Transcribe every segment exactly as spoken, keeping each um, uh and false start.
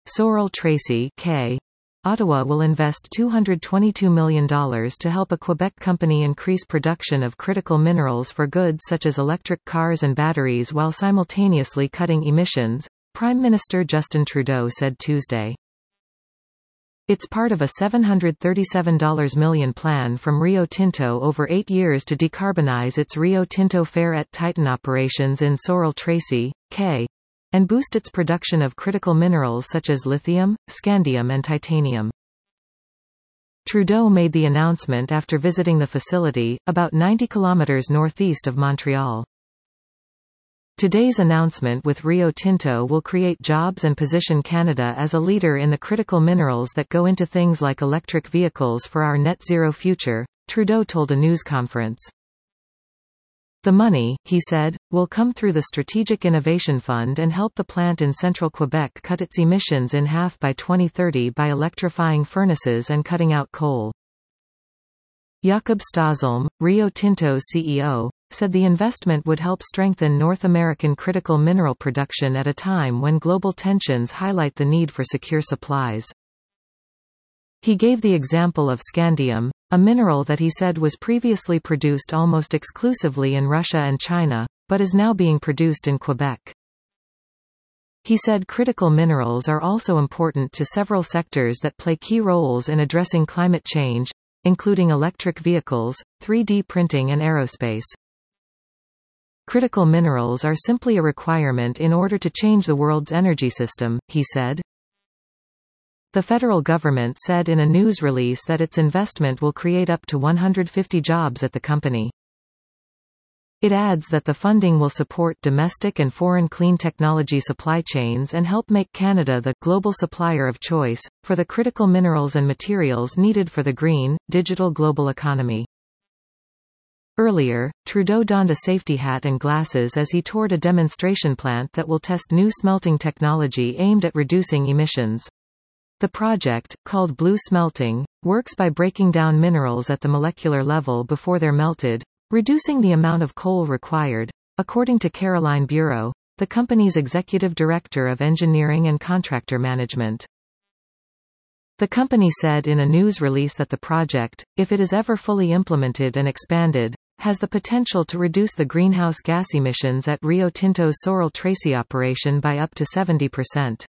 Sorel Tracy K. Ottawa will invest two hundred twenty-two million dollars to help a Quebec company increase production of critical minerals for goods such as electric cars and batteries while simultaneously cutting emissions, Prime Minister Justin Trudeau said Tuesday. It's part of a seven hundred thirty-seven million dollars plan from Rio Tinto over eight years to decarbonize its Rio Tinto Ferret-Titan operations in Sorel Tracy, K. and boost its production of critical minerals such as lithium, scandium and titanium. Trudeau made the announcement after visiting the facility, about ninety kilometers northeast of Montreal. Today's announcement with Rio Tinto will create jobs and position Canada as a leader in the critical minerals that go into things like electric vehicles for our net zero future, Trudeau told a news conference. The money, he said, will come through the Strategic Innovation Fund and help the plant in central Quebec cut its emissions in half by twenty thirty by electrifying furnaces and cutting out coal. Jakob Staselm, Rio Tinto's C E O, said the investment would help strengthen North American critical mineral production at a time when global tensions highlight the need for secure supplies. He gave the example of scandium, a mineral that he said was previously produced almost exclusively in Russia and China, but is now being produced in Quebec. He said critical minerals are also important to several sectors that play key roles in addressing climate change, including electric vehicles, three D printing and aerospace. Critical minerals are simply a requirement in order to change the world's energy system, he said. The federal government said in a news release that its investment will create up to one hundred fifty jobs at the company. It adds that the funding will support domestic and foreign clean technology supply chains and help make Canada the global supplier of choice for the critical minerals and materials needed for the green, digital global economy. Earlier, Trudeau donned a safety hat and glasses as he toured a demonstration plant that will test new smelting technology aimed at reducing emissions. The project, called Blue Smelting, works by breaking down minerals at the molecular level before they're melted, reducing the amount of coal required, according to Caroline Bureau, the company's executive director of engineering and contractor management. The company said in a news release that the project, if it is ever fully implemented and expanded, has the potential to reduce the greenhouse gas emissions at Rio Tinto's Sorel Tracy operation by up to seventy percent.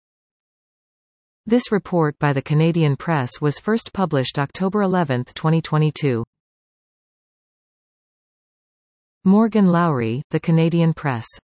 This report by the Canadian Press was first published October eleventh twenty twenty-two. Morgan Lowry, The Canadian Press.